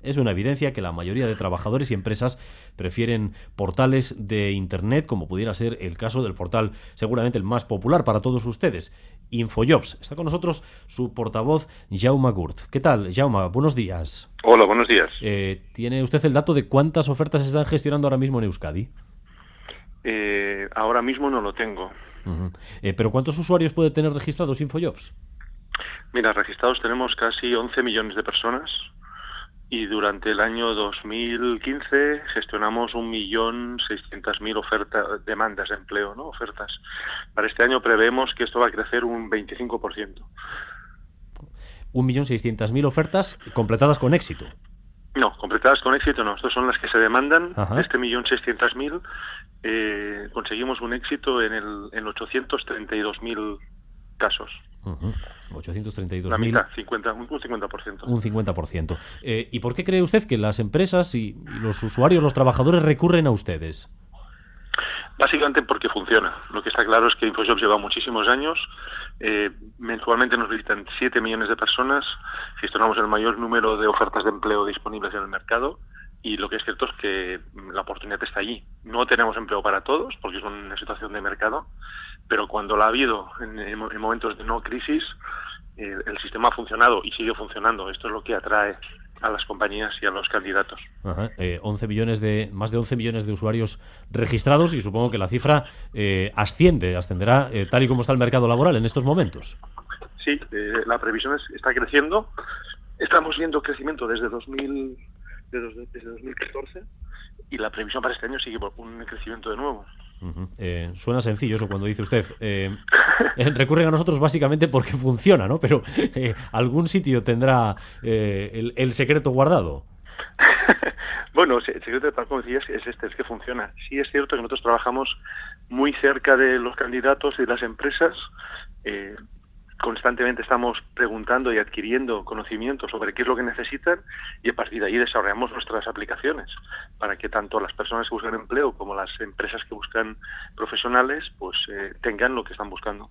Es una evidencia que la mayoría de trabajadores y empresas prefieren portales de Internet, como pudiera ser el caso del portal seguramente el más popular para todos ustedes, InfoJobs. Está con nosotros su portavoz, Jaume Gurt. ¿Qué tal, Jaume? Buenos días. Hola, buenos días. ¿Tiene usted el dato de cuántas ofertas se están gestionando ahora mismo en Euskadi? Ahora mismo no lo tengo. ¿Pero cuántos usuarios puede tener registrados InfoJobs? Mira, registrados tenemos casi 11 millones de personas y durante el año 2015 gestionamos 1.600.000 demandas de empleo, ¿no? Ofertas. Para este año prevemos que esto va a crecer un 25%. 1.600.000 ofertas completadas con éxito. No, completadas con éxito no. Estas son las que se demandan. Ajá. De este 1.600.000 conseguimos un éxito en 832.000 casos. 832.000. La mitad, un 50%. Un 50%. ¿Y por qué cree usted que las empresas y los usuarios, los trabajadores recurren a ustedes? Básicamente porque funciona. Lo que está claro es que InfoJobs lleva muchísimos años. Mensualmente nos visitan 7 millones de personas. Gestionamos el mayor número de ofertas de empleo disponibles en el mercado. Y lo que es cierto es que la oportunidad está allí. No tenemos empleo para todos, porque es una situación de mercado. Pero cuando la ha habido en momentos de no crisis, el sistema ha funcionado y sigue funcionando. Esto es lo que atrae a las compañías y a los candidatos. Ajá. Más de 11 millones de usuarios registrados, y supongo que la cifra ascenderá tal y como está el mercado laboral en estos momentos. Sí, la previsión está creciendo. Estamos viendo crecimiento desde 2014 y la previsión para este año sigue por un crecimiento de nuevo. Suena sencillo eso cuando dice usted recurren a nosotros básicamente porque funciona, ¿no? Pero algún sitio tendrá el secreto guardado. Bueno, el secreto, como decías, es que funciona. Sí es cierto que nosotros trabajamos muy cerca de los candidatos y de las empresas. Constantemente estamos preguntando y adquiriendo conocimiento sobre qué es lo que necesitan y a partir de ahí desarrollamos nuestras aplicaciones para que tanto las personas que buscan empleo como las empresas que buscan profesionales pues tengan lo que están buscando.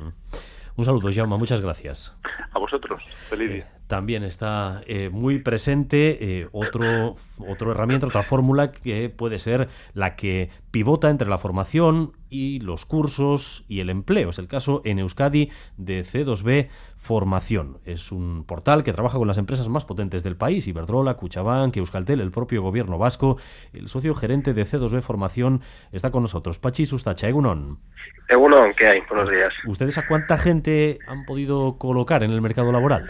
Un saludo, Jaume, muchas gracias. A vosotros, feliz día. También está muy presente otra herramienta, otra fórmula que puede ser la que pivota entre la formación y los cursos y el empleo. Es el caso en Euskadi de C2B Formación. Es un portal que trabaja con las empresas más potentes del país, Iberdrola, Kutxabank, Euskaltel, el propio gobierno vasco. El socio gerente de C2B Formación está con nosotros. Patxi Sustacha, egunon. Egunon, ¿qué hay? Buenos días. ¿Ustedes a cuánta gente han podido colocar en el mercado laboral?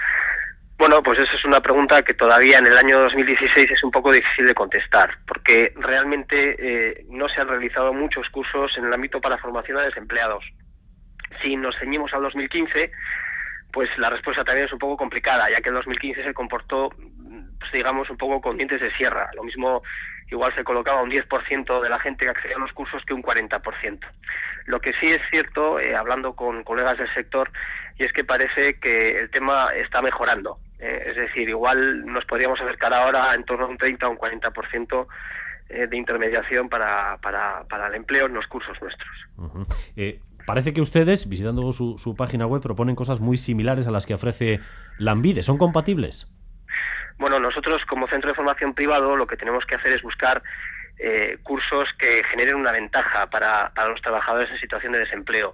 Bueno, pues esa es una pregunta que todavía en el año 2016 es un poco difícil de contestar, porque realmente no se han realizado muchos cursos en el ámbito para formación a desempleados. Si nos ceñimos al 2015, pues la respuesta también es un poco complicada, ya que el 2015 se comportó, pues digamos, un poco con dientes de sierra. Lo mismo, igual se colocaba un 10% de la gente que accedía a los cursos que un 40%. Lo que sí es cierto, hablando con colegas del sector, y es que parece que el tema está mejorando. Es decir, igual nos podríamos acercar ahora en torno a un 30 o un 40% de intermediación para el empleo en los cursos nuestros. Parece que ustedes, visitando su página web, proponen cosas muy similares a las que ofrece Lanbide. ¿Son compatibles? Bueno, nosotros como centro de formación privado lo que tenemos que hacer es buscar cursos que generen una ventaja para los trabajadores en situación de desempleo.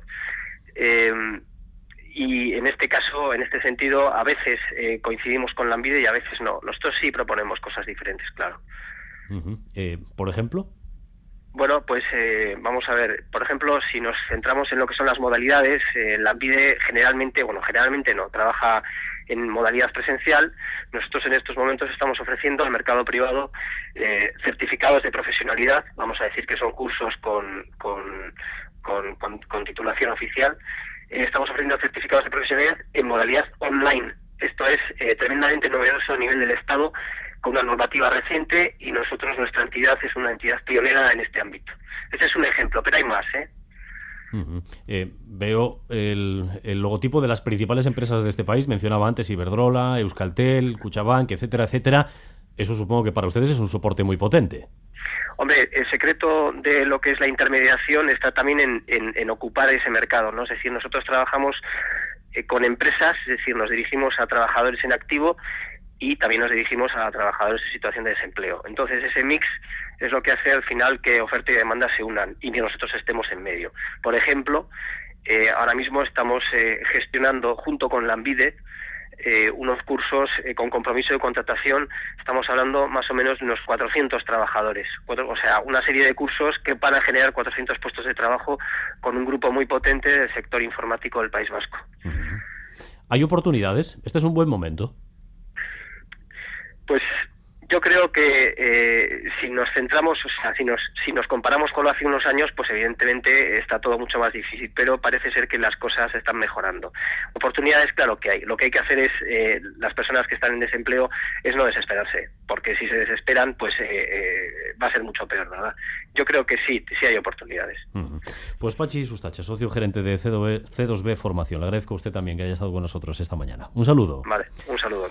Y en este caso, en este sentido, a veces coincidimos con Lanbide y a veces no. Nosotros sí proponemos cosas diferentes, claro. ¿Por ejemplo? Bueno, pues vamos a ver. Por ejemplo, si nos centramos en lo que son las modalidades, Lanbide generalmente no, trabaja en modalidad presencial. Nosotros en estos momentos estamos ofreciendo al mercado privado certificados de profesionalidad, vamos a decir que son cursos con titulación oficial. Estamos ofreciendo certificados de profesionalidad en modalidad online. Esto es tremendamente novedoso a nivel del Estado, con una normativa reciente, y nuestra entidad es una entidad pionera en este ámbito. Este es un ejemplo, pero hay más, Veo el logotipo de las principales empresas de este país. Mencionaba antes Iberdrola, Euskaltel, Kutxabank, etcétera, etcétera. Eso supongo que para ustedes es un soporte muy potente. Hombre, el secreto de lo que es la intermediación está también en ocupar ese mercado, ¿no? Es decir, nosotros trabajamos con empresas, es decir, nos dirigimos a trabajadores en activo y también nos dirigimos a trabajadores en situación de desempleo. Entonces ese mix es lo que hace al final que oferta y demanda se unan y que nosotros estemos en medio. Por ejemplo, ahora mismo estamos gestionando junto con Lanbide unos cursos con compromiso de contratación. Estamos hablando más o menos de unos 400 trabajadores, o sea, una serie de cursos que van a generar 400 puestos de trabajo con un grupo muy potente del sector informático del País Vasco. ¿Hay oportunidades? Este es un buen momento. Pues yo creo que si nos centramos, o sea, si nos comparamos con lo hace unos años, pues evidentemente está todo mucho más difícil, pero parece ser que las cosas están mejorando. Oportunidades, claro que hay. Lo que hay que hacer es, las personas que están en desempleo, es no desesperarse, porque si se desesperan, pues va a ser mucho peor, ¿verdad? Yo creo que sí hay oportunidades. Pues Patxi Sustacha, socio gerente de C2B Formación. Le agradezco a usted también que haya estado con nosotros esta mañana. Un saludo. Vale, un saludo.